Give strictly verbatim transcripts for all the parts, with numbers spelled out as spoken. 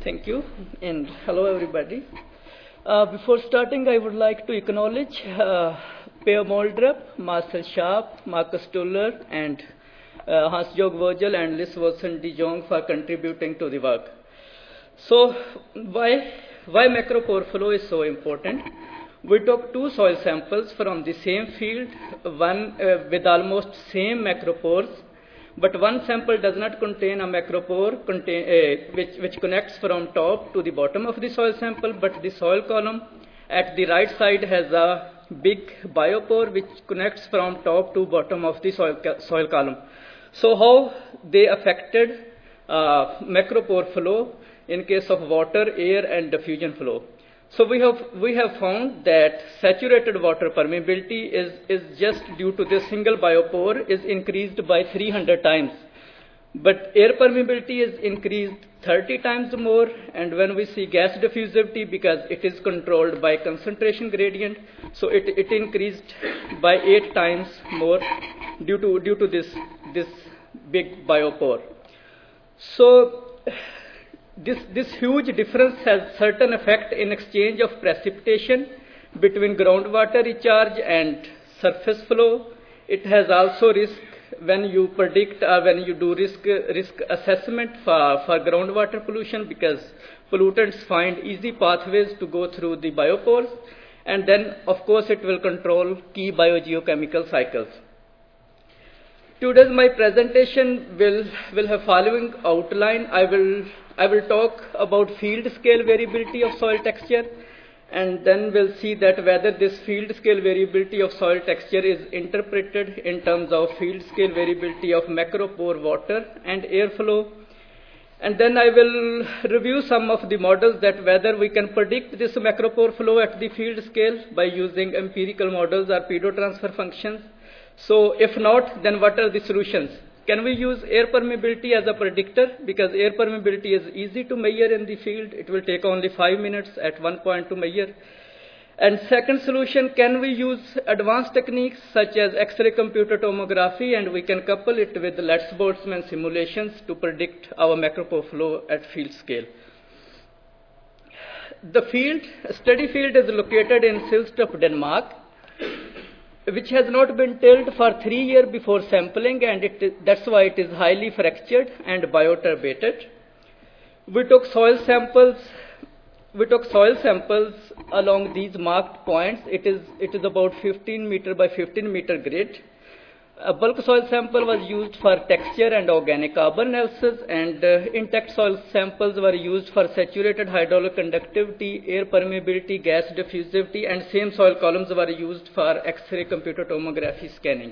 thank you, and hello everybody. Uh, before starting, I would like to acknowledge uh, Per Moldrup, Marcel Sharp, Marcus Tuller, and uh, Hans-Jörg Virgil and Liz Wilson de Jong for contributing to the work. So, why, why macropore flow is so important? We took two soil samples from the same field, one uh, with almost same macropores, but one sample does not contain a macropore contain, uh, which, which connects from top to the bottom of the soil sample, but the soil column at the right side has a big biopore which connects from top to bottom of the soil, soil column. So how they affected uh, macropore flow in case of water, air, and diffusion flow. So we have, we have found that saturated water permeability is, is just due to this single biopore is increased by three hundred times. But air permeability is increased thirty times more, and when we see gas diffusivity, because it is controlled by concentration gradient, so it, it increased by eight times more due to, due to this, this big biopore. So, This, this huge difference has certain effect in exchange of precipitation between groundwater recharge and surface flow. It has also risk when you predict or when you do risk, risk assessment for, for groundwater pollution, because pollutants find easy pathways to go through the biopores, and then of course it will control key biogeochemical cycles. Today's my presentation will, will have following outline. I will, I will talk about field scale variability of soil texture, and then we'll see that whether this field scale variability of soil texture is interpreted in terms of field scale variability of macropore water and airflow. And then I will review some of the models that whether we can predict this macropore flow at the field scale by using empirical models or pedotransfer functions. So if not, then what are the solutions? Can we use air permeability as a predictor? Because air permeability is easy to measure in the field. It will take only five minutes at one point to measure. And second solution, can we use advanced techniques such as X-ray computer tomography, and we can couple it with Letts-Boltzmann simulations to predict our macropore flow at field scale. The field, study field is located in Silstrup, Denmark, which has not been tilled for three years before sampling, and it, that's why it is highly fractured and bioturbated. We took soil samples. We took soil samples along these marked points. It is it is about fifteen meter by fifteen meter grid. A bulk soil sample was used for texture and organic carbon analysis, and uh, intact soil samples were used for saturated hydraulic conductivity, air permeability, gas diffusivity, and same soil columns were used for X-ray computer tomography scanning.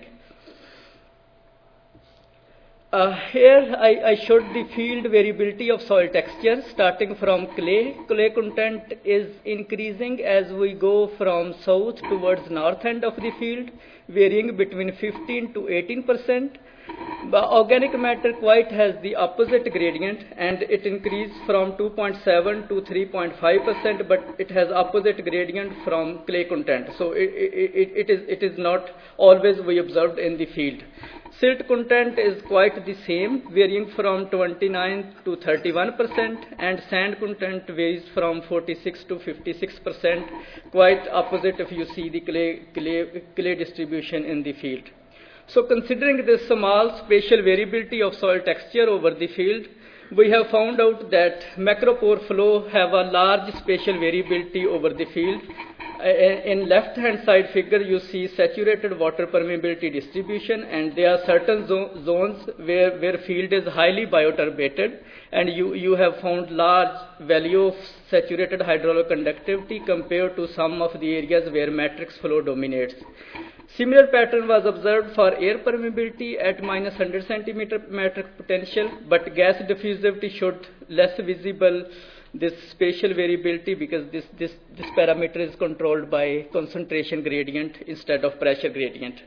Uh, here I, I showed the field variability of soil texture starting from clay. Clay content is increasing as we go from south towards north end of the field, varying between fifteen to eighteen percent. But organic matter quite has the opposite gradient, and it increased from two point seven to three point five percent, but it has opposite gradient from clay content. So it, it, it, is, it is not always we observed in the field. Silt content is quite the same, varying from twenty-nine to thirty-one percent, and sand content varies from forty-six to fifty-six percent, quite opposite if you see the clay, clay, clay distribution in the field. So considering this small spatial variability of soil texture over the field, we have found out that macropore flow have a large spatial variability over the field. In left hand side figure you see saturated water permeability distribution, and there are certain zo zones where, where field is highly bioturbated, and you, you have found large value of saturated hydraulic conductivity compared to some of the areas where matrix flow dominates. Similar pattern was observed for air permeability at minus one hundred centimeter metric potential, but gas diffusivity showed less visible this spatial variability because this, this, this parameter is controlled by concentration gradient instead of pressure gradient.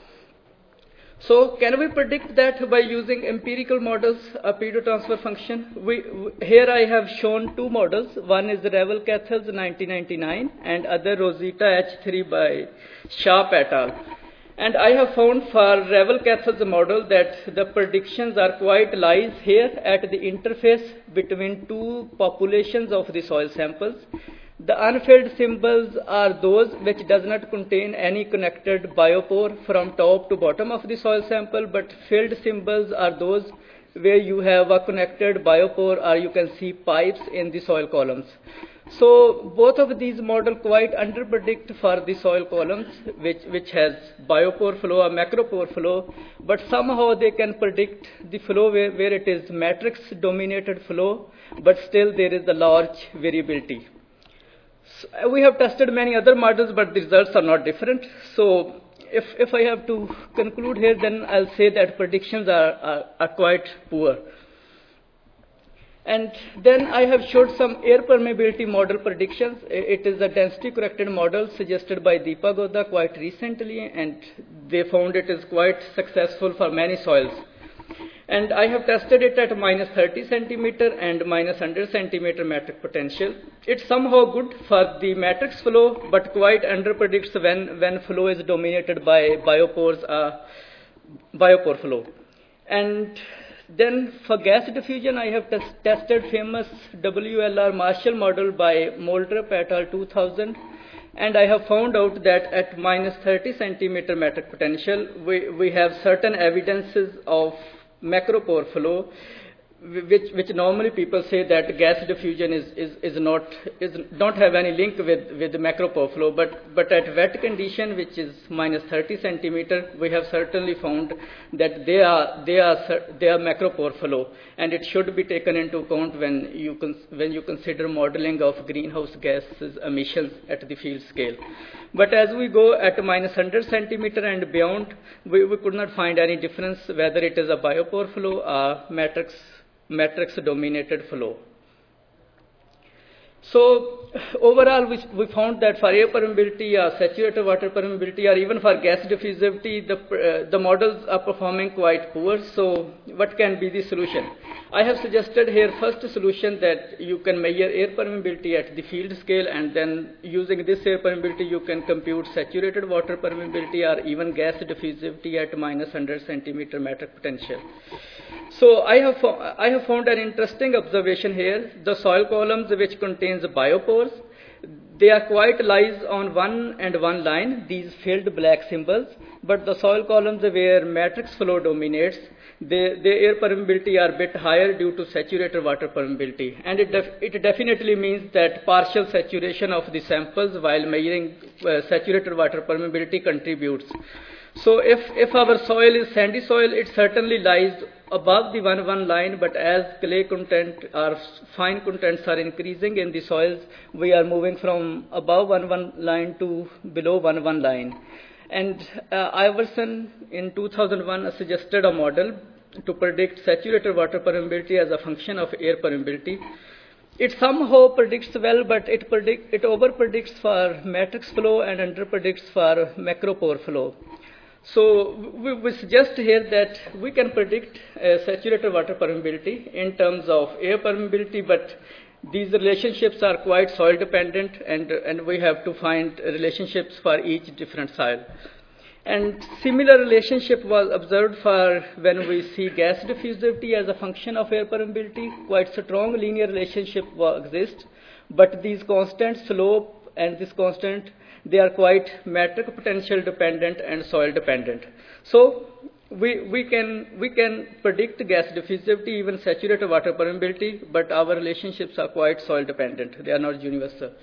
So can we predict that by using empirical models, a pedotransfer function? We, here I have shown two models. One is Revel-Cathels nineteen ninety-nine and other Rosita H three by Sharp et al. And I have found for Revel-Cathell's model that the predictions are quite lies here at the interface between two populations of the soil samples. The unfilled symbols are those which does not contain any connected biopore from top to bottom of the soil sample, but filled symbols are those where you have a connected biopore, or you can see pipes in the soil columns. So both of these models quite underpredict for the soil columns, which, which has biopore flow or macropore flow, but somehow they can predict the flow where, where it is matrix dominated flow, but still there is a large variability. So we have tested many other models, but the results are not different. So if, if I have to conclude here, then I'll say that predictions are, are, are quite poor. And then I have showed some air permeability model predictions. It is a density corrected model suggested by Deepa Godda quite recently, and they found it is quite successful for many soils. And I have tested it at minus thirty centimeter and minus one hundred centimeter metric potential. It's somehow good for the matrix flow, but quite underpredicts when, when flow is dominated by biopores, uh, biopore flow. And then for gas diffusion, I have tes tested famous W L R Marshall model by Moldrup et al. two thousand. And I have found out that at minus thirty centimeter metric potential, we, we have certain evidences of macropore flow, which, which normally people say that gas diffusion is, is, is not, is, don't have any link with, with the macropore flow, but, but at wet condition, which is minus thirty centimeter, we have certainly found that they are, they are, they are macropore flow, and it should be taken into account when you, when you consider modeling of greenhouse gases emissions at the field scale. But as we go at minus one hundred centimeter and beyond, we, we could not find any difference whether it is a biopore flow or matrix, matrix dominated flow. So overall, we, we found that for air permeability, or saturated water permeability, or even for gas diffusivity, the, uh, the models are performing quite poor. So what can be the solution? I have suggested here first solution that you can measure air permeability at the field scale, and then using this air permeability, you can compute saturated water permeability or even gas diffusivity at minus one hundred centimeter metric potential. So I have, I have found an interesting observation here. The soil columns which contains biopores, they are quite lies on one and one line, these filled black symbols, but the soil columns where matrix flow dominates, they, their air permeability are a bit higher due to saturated water permeability. And it, def it definitely means that partial saturation of the samples while measuring uh, saturated water permeability contributes. So if, if our soil is sandy soil, it certainly lies above the one one line, but as clay content or fine contents are increasing in the soils, we are moving from above one one line to below one one line. And uh, Iverson in two thousand one suggested a model to predict saturated water permeability as a function of air permeability. It somehow predicts well, but it, predict, it over predicts for matrix flow and under predicts for macropore flow. So we, we suggest here that we can predict uh, saturated water permeability in terms of air permeability, but these relationships are quite soil dependent, and, and we have to find relationships for each different soil. And similar relationship was observed for when we see gas diffusivity as a function of air permeability. Quite strong linear relationship exists, but these constant slope and this constant, they are quite metric potential dependent and soil dependent. So we, we, can, we can predict gas diffusivity, even saturated water permeability, but our relationships are quite soil dependent. They are not universal.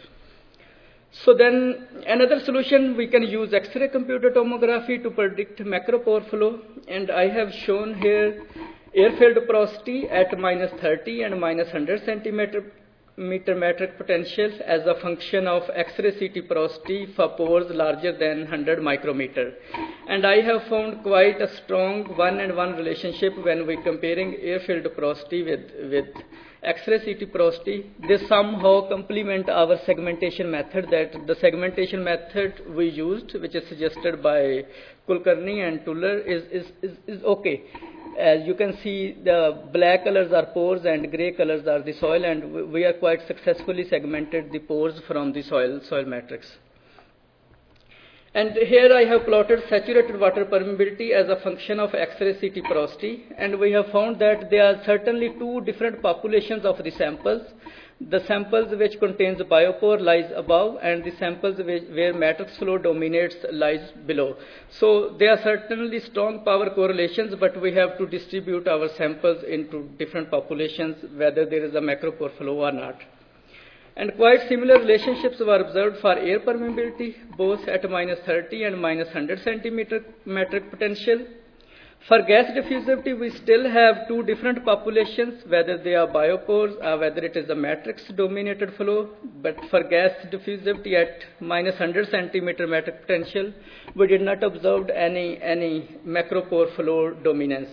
So then another solution, we can use X-ray computed tomography to predict macropore flow. And I have shown here air-filled porosity at minus thirty and minus one hundred centimeter meter metric potential as a function of X-ray C T porosity for pores larger than one hundred micrometer. And I have found quite a strong one and one relationship when we comparing air-filled porosity with, with X-ray C T porosity. They somehow complement our segmentation method, that the segmentation method we used, which is suggested by Kulkarni and Tuller, is, is, is, is okay. As you can see, the black colors are pores and gray colors are the soil, and we are quite successfully segmented the pores from the soil, soil matrix. And here I have plotted saturated water permeability as a function of X-ray C T porosity, and we have found that there are certainly two different populations of the samples. The samples which contains biopore lies above, and the samples which, where matrix flow dominates lies below. So there are certainly strong power correlations, but we have to distribute our samples into different populations, whether there is a macropore flow or not. And quite similar relationships were observed for air permeability, both at minus thirty and minus one hundred centimeter metric potential. For gas diffusivity, we still have two different populations, whether they are biopores or whether it is a matrix-dominated flow. But for gas diffusivity at minus one hundred centimeter metric potential, we did not observe any, any macropore flow dominance.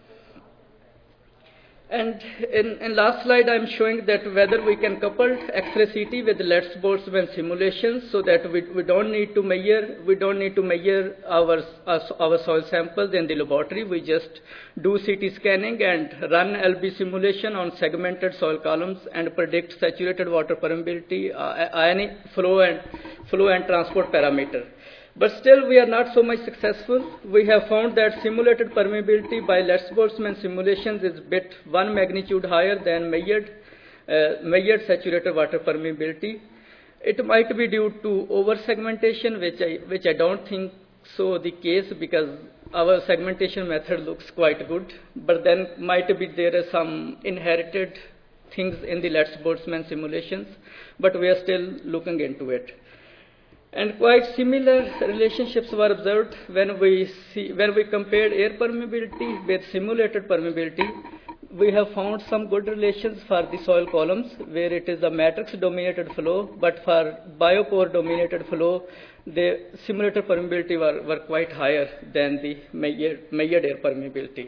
And in, in last slide, I'm showing that whether we can couple X-ray C T with Letts-Boltzmann simulations, so that we, we don't need to measure we don't need to measure our our soil samples in the laboratory. We just do C T scanning and run L B simulation on segmented soil columns and predict saturated water permeability, uh, ionic flow and flow and transport parameter. But still, we are not so much successful. We have found that simulated permeability by Letts-Boltzmann simulations is bit one magnitude higher than measured, uh, measured saturated water permeability. It might be due to over-segmentation, which I, which I don't think so the case, because our segmentation method looks quite good. But then might be there are some inherited things in the Letts-Boltzmann simulations, but we are still looking into it. And quite similar relationships were observed when we see when we compared air permeability with simulated permeability. We have found some good relations for the soil columns, where it is a matrix-dominated flow, but for biopore-dominated flow, the simulated permeability were, were quite higher than the measured, measured air permeability.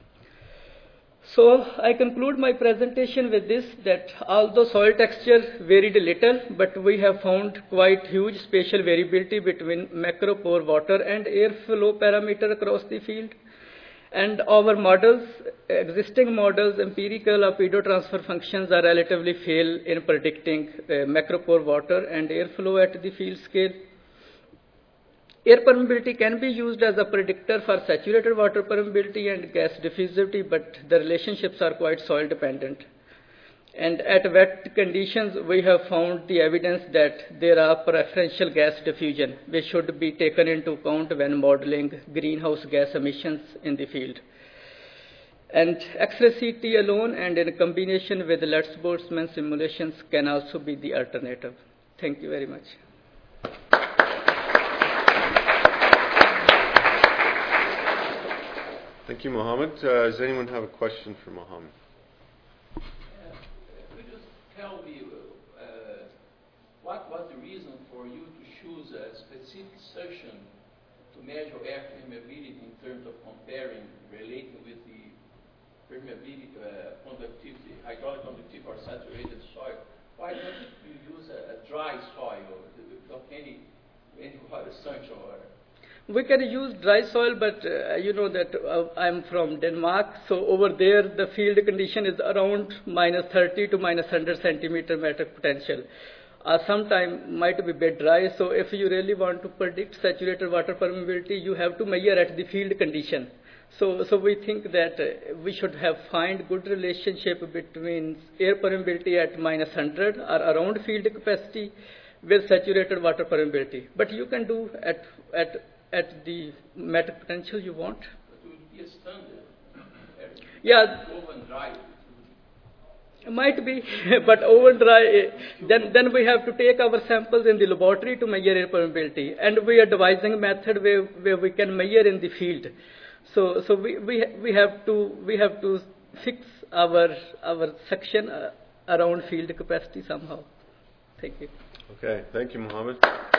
So I conclude my presentation with this, that although soil texture varied a little, but we have found quite huge spatial variability between macropore water and air flow parameter across the field. And our models, existing models, empirical or pedotransfer functions are relatively fail in predicting uh, macropore water and air flow at the field scale. Air permeability can be used as a predictor for saturated water permeability and gas diffusivity, but the relationships are quite soil dependent. And at wet conditions, we have found the evidence that there are preferential gas diffusion, which should be taken into account when modeling greenhouse gas emissions in the field. And X-ray C T alone and in combination with Letts-Boltzmann simulations can also be the alternative. Thank you very much. Thank you, Mohammed. Uh, does anyone have a question for Mohammed? Uh, could you tell me uh, what was the reason for you to choose a specific section to measure air permeability in terms of comparing, relating with the permeability, uh, conductivity, hydraulic conductivity or saturated soil? Why don't you use a, a dry soil without any, any water sunshine or We can use dry soil, but uh, you know that uh, I'm from Denmark, so over there the field condition is around minus thirty to minus one hundred centimeter metric potential. Uh, sometime might be a bit dry, so if you really want to predict saturated water permeability, you have to measure at the field condition. So, so we think that uh, we should have find good relationship between air permeability at minus one hundred or around field capacity with saturated water permeability. But you can do at at at the metric potential you want. But it would be a standard. Yeah. Over and dry. Might be, but over dry, then, then we have to take our samples in the laboratory to measure air permeability. And we are devising a method where, where we can measure in the field. So, so we, we, we, have to, we have to fix our, our section uh, around field capacity somehow. Thank you. Okay, thank you, Mohammed.